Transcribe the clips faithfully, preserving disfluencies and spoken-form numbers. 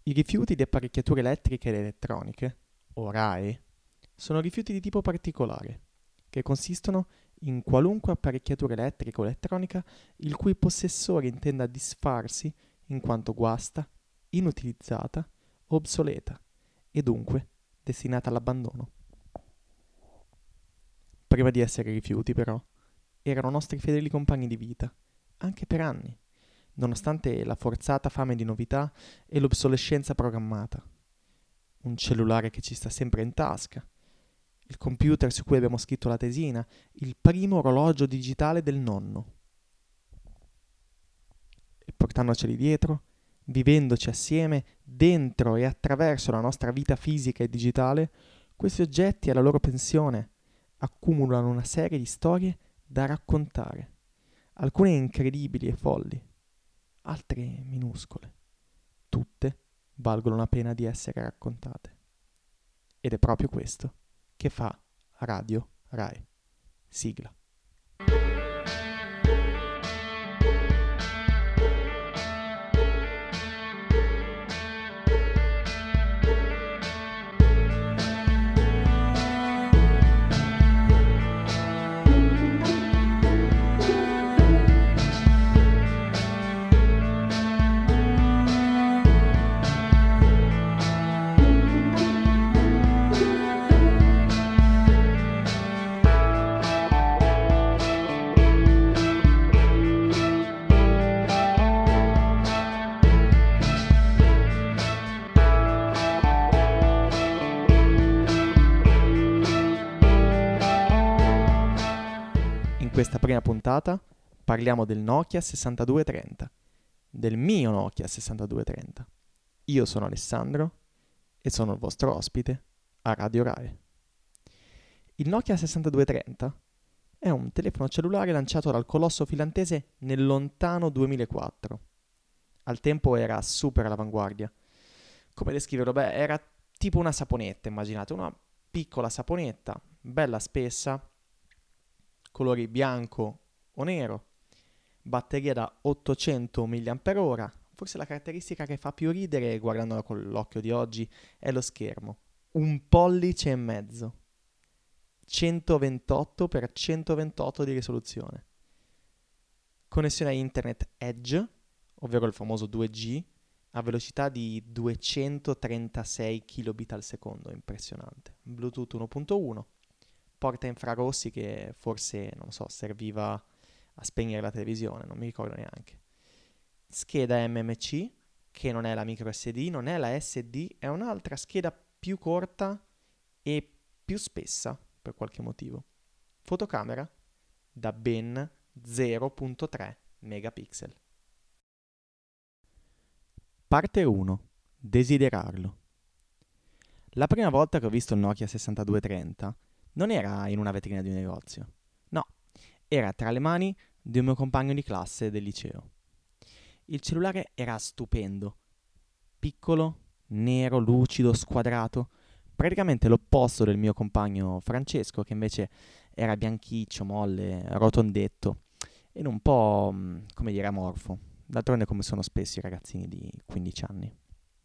I rifiuti di apparecchiature elettriche ed elettroniche, o R A E, sono rifiuti di tipo particolare, che consistono in qualunque apparecchiatura elettrica o elettronica il cui possessore intenda disfarsi in quanto guasta, inutilizzata o obsoleta, e dunque destinata all'abbandono. Prima di essere rifiuti, però, erano nostri fedeli compagni di vita, anche per anni, nonostante la forzata fame di novità e l'obsolescenza programmata. Un cellulare che ci sta sempre in tasca, il computer su cui abbiamo scritto la tesina, il primo orologio digitale del nonno. E portandoceli dietro, vivendoci assieme, dentro e attraverso la nostra vita fisica e digitale, questi oggetti alla loro pensione accumulano una serie di storie da raccontare, alcune incredibili e folli, altre minuscole. Tutte valgono la pena di essere raccontate. Ed è proprio questo che fa Radio Rai. Sigla. In questa prima puntata parliamo del Nokia sessantadue trenta, del mio Nokia sessantadue trenta. Io sono Alessandro e sono il vostro ospite a Radio Rai. Il Nokia sessantadue trenta è un telefono cellulare lanciato dal colosso finlandese nel lontano duemilaquattro. Al tempo era super all'avanguardia. Come descriverlo? Beh, era tipo una saponetta, immaginate, una piccola saponetta, bella spessa, colori bianco o nero, batteria da ottocento milliamperi orari. Forse la caratteristica che fa più ridere, guardandolo con l'occhio di oggi, è lo schermo. Un pollice e mezzo. centoventotto per centoventotto di risoluzione. Connessione a internet Edge, ovvero il famoso due G, a velocità di duecentotrentasei kilobit al secondo, impressionante. Bluetooth uno punto uno, porta infrarossi che forse, non so, serviva a spegnere la televisione, non mi ricordo neanche. Scheda M M C, che non è la micro S D, non è la S D, è un'altra scheda più corta e più spessa, per qualche motivo. Fotocamera da ben zero virgola tre megapixel. Parte uno. Desiderarlo. La prima volta che ho visto il Nokia sessantadue trenta non era in una vetrina di un negozio. No, era tra le mani di un mio compagno di classe del liceo. Il cellulare era stupendo. Piccolo, nero, lucido, squadrato. Praticamente l'opposto del mio compagno Francesco, che invece era bianchiccio, molle, rotondetto ed un po', mh, come dire, amorfo. D'altronde come sono spesso i ragazzini di quindici anni.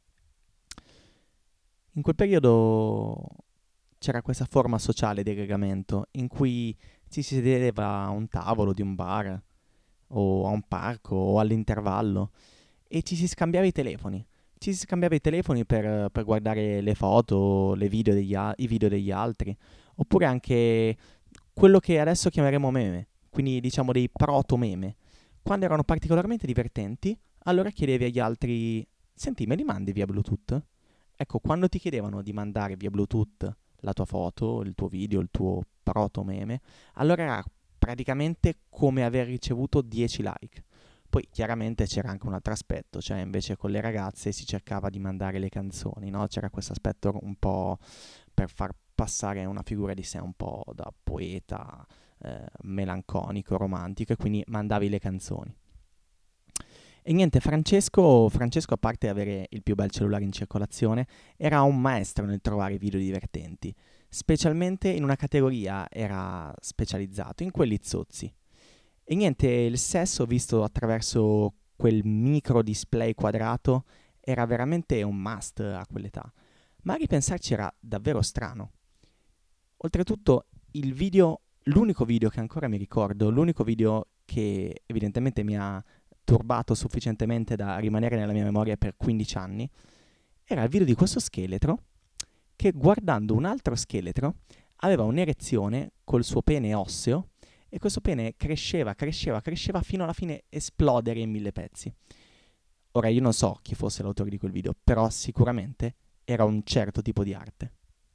In quel periodo c'era questa forma sociale di aggregamento in cui ci si sedeva a un tavolo di un bar o a un parco o all'intervallo e ci si scambiava i telefoni. Ci si scambiava i telefoni per, per guardare le foto, le video degli a- i video degli altri, oppure anche quello che adesso chiameremo meme, quindi diciamo dei proto-meme. Quando erano particolarmente divertenti, allora chiedevi agli altri: senti, me li mandi via Bluetooth? Ecco, quando ti chiedevano di mandare via Bluetooth la tua foto, il tuo video, il tuo proto-meme, allora era praticamente come aver ricevuto dieci like. Poi chiaramente c'era anche un altro aspetto, cioè invece con le ragazze si cercava di mandare le canzoni, no? C'era questo aspetto un po' per far passare una figura di sé un po' da poeta, eh, melanconico, romantico, e quindi mandavi le canzoni. E niente, Francesco, Francesco, a parte avere il più bel cellulare in circolazione, era un maestro nel trovare video divertenti. Specialmente in una categoria era specializzato, in quelli zozzi. E niente, il sesso visto attraverso quel micro display quadrato era veramente un must a quell'età. Ma a ripensarci era davvero strano. Oltretutto, il video, l'unico video che ancora mi ricordo, l'unico video che evidentemente mi ha turbato sufficientemente da rimanere nella mia memoria per quindici anni, era il video di questo scheletro che, guardando un altro scheletro, aveva un'erezione col suo pene osseo e questo pene cresceva, cresceva, cresceva fino alla fine esplodere in mille pezzi. Ora io non so chi fosse l'autore di quel video, però sicuramente era un certo tipo di arte.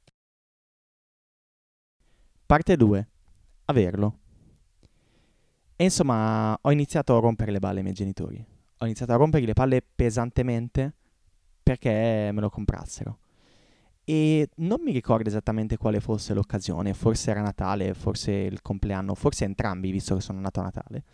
Parte due. Averlo. E insomma, ho iniziato a rompere le balle ai miei genitori. Ho iniziato a rompergli le palle pesantemente perché me lo comprassero. E non mi ricordo esattamente quale fosse l'occasione, forse era Natale, forse il compleanno, forse entrambi, visto che sono nato a Natale.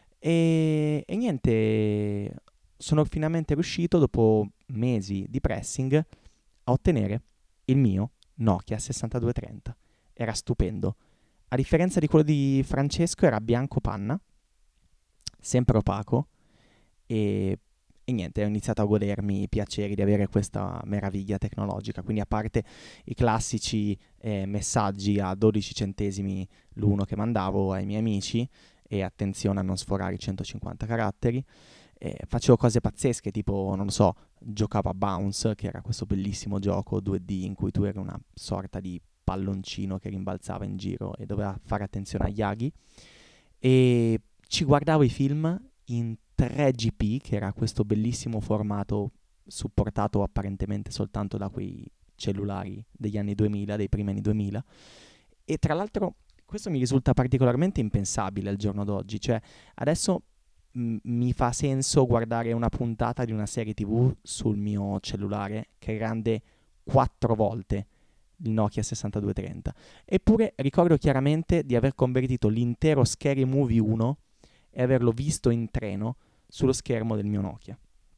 E, e niente, sono finalmente riuscito, dopo mesi di pressing, a ottenere il mio Nokia sessantadue trenta. Era stupendo. A differenza di quello di Francesco, era bianco panna, sempre opaco, e, e niente, ho iniziato a godermi i piaceri di avere questa meraviglia tecnologica. Quindi, a parte i classici eh, messaggi a dodici centesimi l'uno che mandavo ai miei amici, e attenzione a non sforare i centocinquanta caratteri, eh, facevo cose pazzesche, tipo, non lo so, giocavo a Bounce, che era questo bellissimo gioco due D in cui tu eri una sorta di palloncino che rimbalzava in giro e doveva fare attenzione agli aghi, e ci guardavo i film in tre G P, che era questo bellissimo formato supportato apparentemente soltanto da quei cellulari degli anni duemila, dei primi anni duemila. E tra l'altro questo mi risulta particolarmente impensabile al giorno d'oggi, cioè adesso m- mi fa senso guardare una puntata di una serie tivù sul mio cellulare che è grande quattro volte il Nokia sessantadue trenta. Eppure ricordo chiaramente di aver convertito l'intero Scary Movie uno e averlo visto in treno sullo schermo del mio Nokia.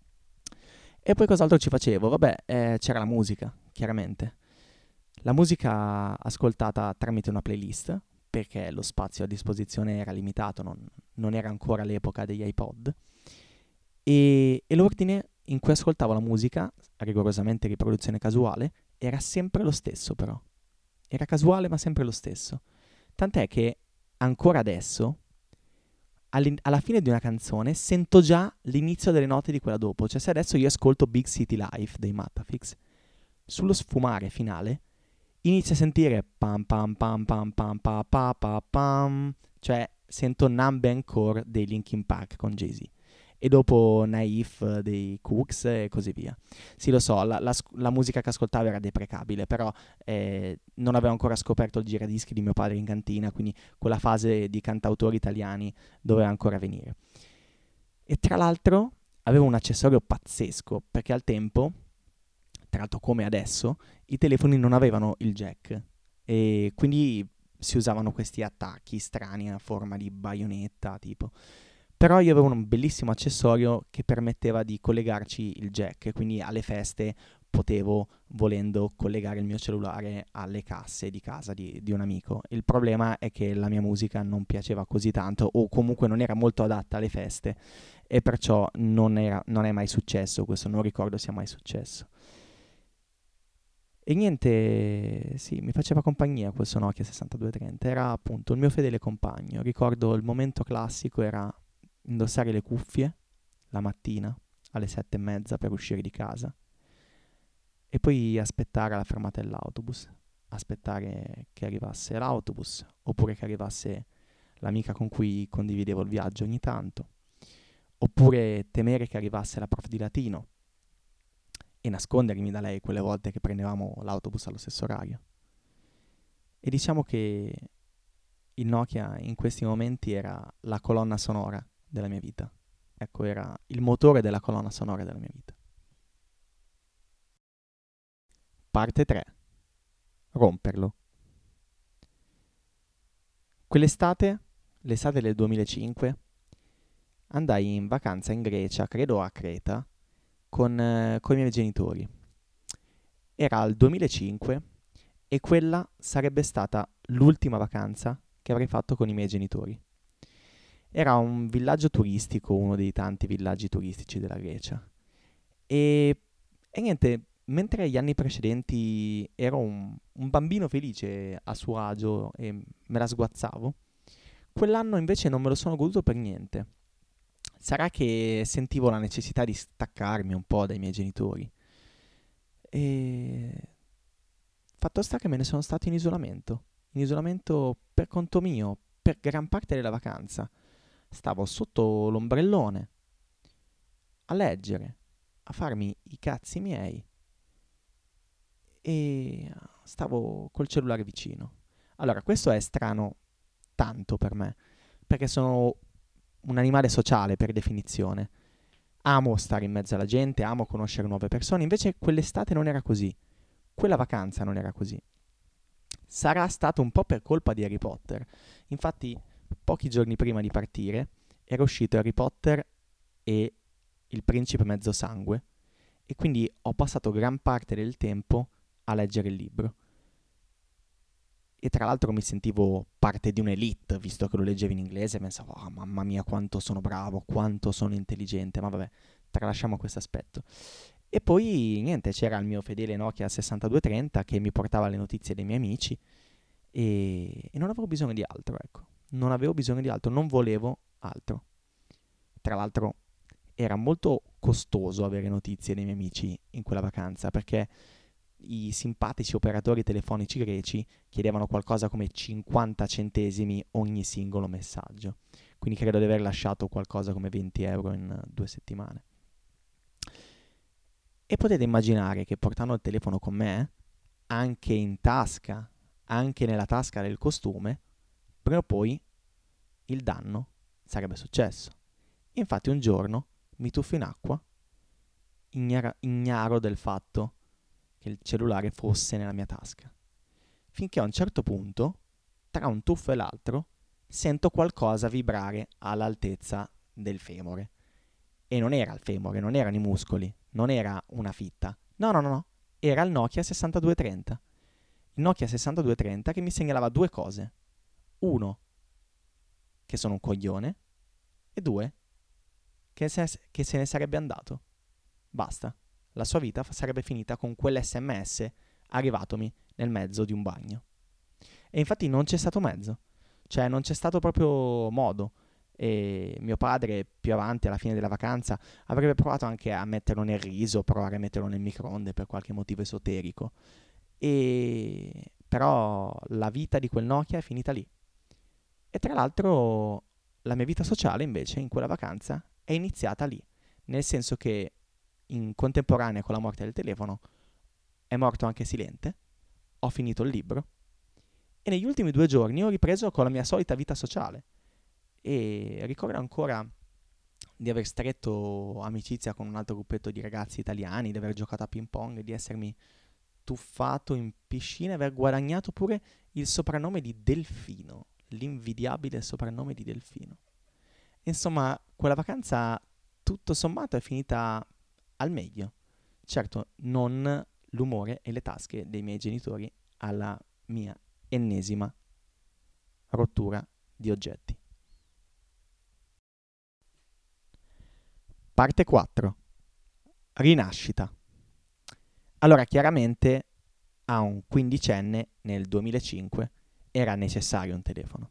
E poi cos'altro ci facevo? Vabbè, eh, c'era la musica, chiaramente. La musica ascoltata tramite una playlist, perché lo spazio a disposizione era limitato, non, non era ancora l'epoca degli iPod. E, e l'ordine in cui ascoltavo la musica, rigorosamente riproduzione casuale, era sempre lo stesso però. Era casuale ma sempre lo stesso. Tant'è che ancora adesso, all'in- alla fine di una canzone, sento già l'inizio delle note di quella dopo. Cioè se adesso io ascolto Big City Life dei Mattafix, sullo sfumare finale inizio a sentire pam pam pam pam pam pa pa pa pam, cioè sento Numb and Core dei Linkin Park con Jay-Z. E dopo Naif dei Cooks e così via. Sì, lo so, la, la, la musica che ascoltavo era deprecabile, però eh, non avevo ancora scoperto il giradischi di mio padre in cantina, quindi quella fase di cantautori italiani doveva ancora venire. E tra l'altro avevo un accessorio pazzesco, perché al tempo, tra l'altro come adesso, i telefoni non avevano il jack e quindi si usavano questi attacchi strani a forma di baionetta, tipo. Però io avevo un bellissimo accessorio che permetteva di collegarci il jack, quindi alle feste potevo, volendo, collegare il mio cellulare alle casse di casa di, di un amico. Il problema è che la mia musica non piaceva così tanto, o comunque non era molto adatta alle feste, e perciò non, era, non è mai successo questo, non ricordo sia mai successo. E niente, sì, mi faceva compagnia questo Nokia sessantadue trenta, era appunto il mio fedele compagno. Ricordo il momento classico era indossare le cuffie la mattina alle sette e mezza per uscire di casa e poi aspettare alla fermata dell'autobus, aspettare che arrivasse l'autobus oppure che arrivasse l'amica con cui condividevo il viaggio ogni tanto, oppure temere che arrivasse la prof di latino e nascondermi da lei quelle volte che prendevamo l'autobus allo stesso orario. E diciamo che il Nokia in questi momenti era la colonna sonora della mia vita. Ecco, era il motore della colonna sonora della mia vita. Parte tre. Romperlo. Quell'estate, l'estate del duemilacinque, andai in vacanza in Grecia, credo a Creta, con, eh, con i miei genitori. Era il duemilacinque e quella sarebbe stata l'ultima vacanza che avrei fatto con i miei genitori. Era un villaggio turistico, uno dei tanti villaggi turistici della Grecia. E E niente, mentre gli anni precedenti ero un, un bambino felice a suo agio e me la sguazzavo, quell'anno invece non me lo sono goduto per niente. Sarà che sentivo la necessità di staccarmi un po' dai miei genitori. E fatto sta che me ne sono stato in isolamento. In isolamento per conto mio, per gran parte della vacanza. Stavo sotto l'ombrellone, a leggere, a farmi i cazzi miei e stavo col cellulare vicino. Allora, questo è strano tanto per me, perché sono un animale sociale per definizione. Amo stare in mezzo alla gente, amo conoscere nuove persone, invece quell'estate non era così, quella vacanza non era così. Sarà stato un po' per colpa di Harry Potter. Infatti, pochi giorni prima di partire, era uscito Harry Potter e il principe mezzo sangue, e quindi ho passato gran parte del tempo a leggere il libro. E tra l'altro mi sentivo parte di un'elite, visto che lo leggevo in inglese, pensavo, oh, mamma mia quanto sono bravo, quanto sono intelligente, ma vabbè, tralasciamo questo aspetto. E poi niente, c'era il mio fedele Nokia sessantadue trenta che mi portava le notizie dei miei amici e, e non avevo bisogno di altro, ecco. Non avevo bisogno di altro, non volevo altro. Tra l'altro era molto costoso avere notizie dei miei amici in quella vacanza perché i simpatici operatori telefonici greci chiedevano qualcosa come cinquanta centesimi ogni singolo messaggio. Quindi credo di aver lasciato qualcosa come venti euro in due settimane. E potete immaginare che portando il telefono con me, anche in tasca, anche nella tasca del costume, prima o poi il danno sarebbe successo. Infatti un giorno mi tuffo in acqua, ignara- ignaro del fatto che il cellulare fosse nella mia tasca. Finché a un certo punto, tra un tuffo e l'altro, sento qualcosa vibrare all'altezza del femore. E non era il femore, non erano i muscoli, non era una fitta. No, no, no, no. Era il Nokia sessantadue trenta. Il Nokia sessantadue trenta che mi segnalava due cose. Uno, che sono un coglione. E due, che se, che se ne sarebbe andato. Basta. La sua vita sarebbe finita con quell'esse emme esse arrivatomi nel mezzo di un bagno. E infatti non c'è stato mezzo. Cioè non c'è stato proprio modo. E mio padre più avanti alla fine della vacanza avrebbe provato anche a metterlo nel riso, provare a metterlo nel microonde per qualche motivo esoterico. E però la vita di quel Nokia è finita lì. E tra l'altro la mia vita sociale invece in quella vacanza è iniziata lì, nel senso che in contemporanea con la morte del telefono è morto anche Silente, ho finito il libro e negli ultimi due giorni ho ripreso con la mia solita vita sociale e ricordo ancora di aver stretto amicizia con un altro gruppetto di ragazzi italiani, di aver giocato a ping pong, di essermi tuffato in piscina e aver guadagnato pure il soprannome di Delfino, l'invidiabile soprannome di Delfino. Insomma, quella vacanza tutto sommato è finita al meglio. Certo, non l'umore e le tasche dei miei genitori alla mia ennesima rottura di oggetti. Parte quattro. Rinascita. Allora, chiaramente a un quindicenne nel duemilacinque era necessario un telefono.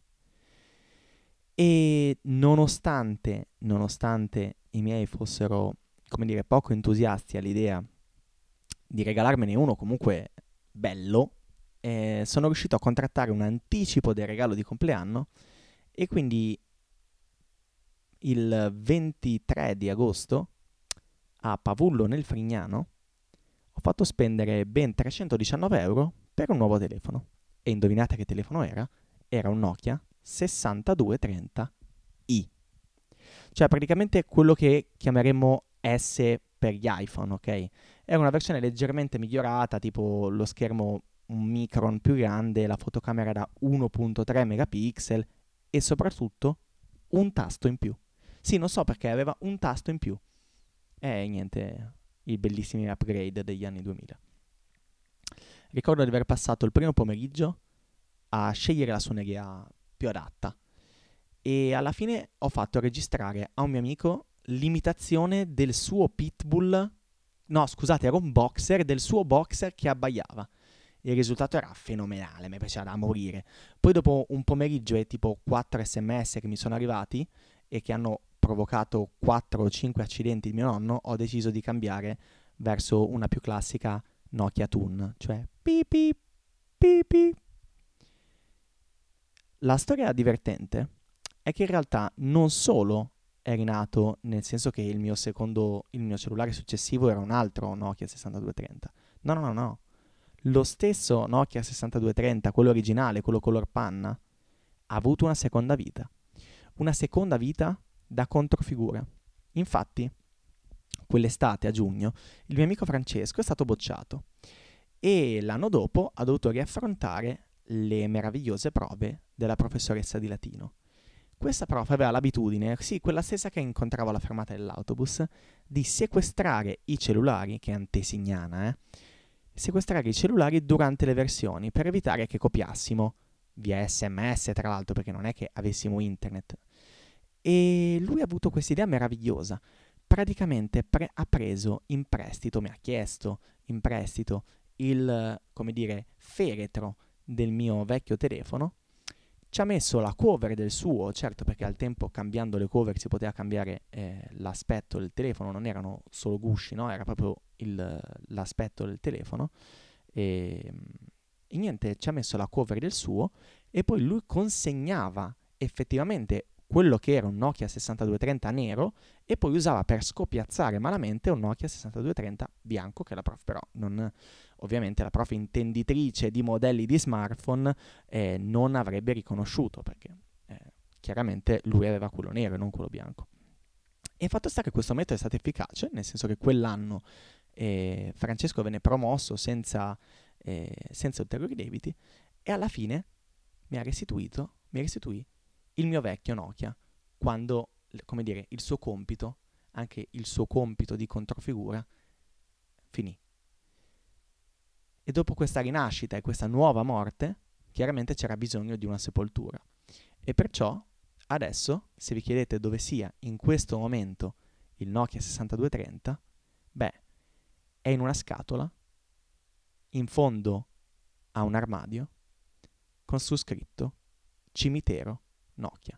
E nonostante, nonostante i miei fossero, come dire, poco entusiasti all'idea di regalarmene uno comunque bello, eh, sono riuscito a contrattare un anticipo del regalo di compleanno e quindi il ventitré di agosto a Pavullo nel Frignano ho fatto spendere ben trecentodiciannove euro per un nuovo telefono. E indovinate che telefono era? Era un Nokia sessantadue trenta i. Cioè praticamente quello che chiameremmo S per gli iPhone, ok? Era una versione leggermente migliorata, tipo lo schermo un micron più grande, la fotocamera da uno virgola tre megapixel e soprattutto un tasto in più. Sì, non so perché aveva un tasto in più. E niente, i bellissimi upgrade degli anni duemila. Ricordo di aver passato il primo pomeriggio a scegliere la suoneria più adatta e alla fine ho fatto registrare a un mio amico l'imitazione del suo pitbull no, scusate, era un boxer del suo boxer che abbaiava. Il risultato era fenomenale, mi piaceva da morire. Poi dopo un pomeriggio e tipo quattro sms che mi sono arrivati e che hanno provocato quattro o cinque accidenti di mio nonno, ho deciso di cambiare verso una più classica Nokia Tune, cioè pipi pipi. La storia divertente è che in realtà non solo è rinato, nel senso che il mio secondo, il mio cellulare successivo era un altro Nokia sessantadue trenta. No, no, no, no. Lo stesso Nokia sessantadue trenta, quello originale, quello color panna, ha avuto una seconda vita. Una seconda vita da controfigura. Infatti, quell'estate a giugno, il mio amico Francesco è stato bocciato e l'anno dopo ha dovuto riaffrontare le meravigliose prove della professoressa di latino. Questa prof aveva l'abitudine, sì, quella stessa che incontravo alla fermata dell'autobus, di sequestrare i cellulari, che è antesignana, eh, sequestrare i cellulari durante le versioni per evitare che copiassimo via sms, tra l'altro, perché non è che avessimo internet. E lui ha avuto questa idea meravigliosa. Praticamente pre- ha preso in prestito, mi ha chiesto in prestito il, come dire, feretro del mio vecchio telefono, ci ha messo la cover del suo, certo, perché al tempo cambiando le cover si poteva cambiare eh, l'aspetto del telefono, non erano solo gusci, no? Era proprio il, l'aspetto del telefono. E, e niente, ci ha messo la cover del suo e poi lui consegnava effettivamente quello che era un Nokia sessantadue trenta nero e poi usava per scopiazzare malamente un Nokia sessantadue trenta bianco che la prof però non, ovviamente la prof intenditrice di modelli di smartphone eh, non avrebbe riconosciuto perché eh, chiaramente lui aveva quello nero e non quello bianco. E fatto sta che questo metodo è stato efficace, nel senso che quell'anno eh, Francesco venne promosso senza, eh, senza ulteriori debiti e alla fine mi ha restituito, mi restituì il mio vecchio Nokia, quando, come dire, il suo compito, anche il suo compito di controfigura, finì. E dopo questa rinascita e questa nuova morte, chiaramente c'era bisogno di una sepoltura. E perciò, adesso, se vi chiedete dove sia in questo momento il Nokia sessantadue trenta, beh, è in una scatola, in fondo a un armadio, con su scritto Cimitero Nokia.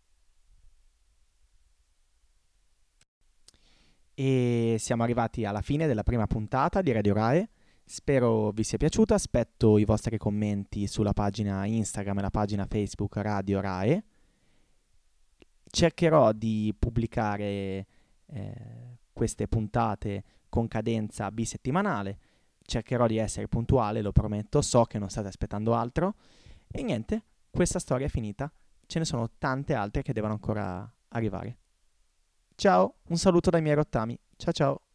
E siamo arrivati alla fine della prima puntata di Radio Rae. Spero vi sia piaciuta, aspetto i vostri commenti sulla pagina Instagram e la pagina Facebook Radio Rae. Cercherò di pubblicare eh, queste puntate con cadenza bisettimanale. Cercherò di essere puntuale, lo prometto, so che non state aspettando altro. E niente, questa storia è finita. Ce ne sono tante altre che devono ancora arrivare. Ciao, un saluto dai miei rottami. Ciao ciao.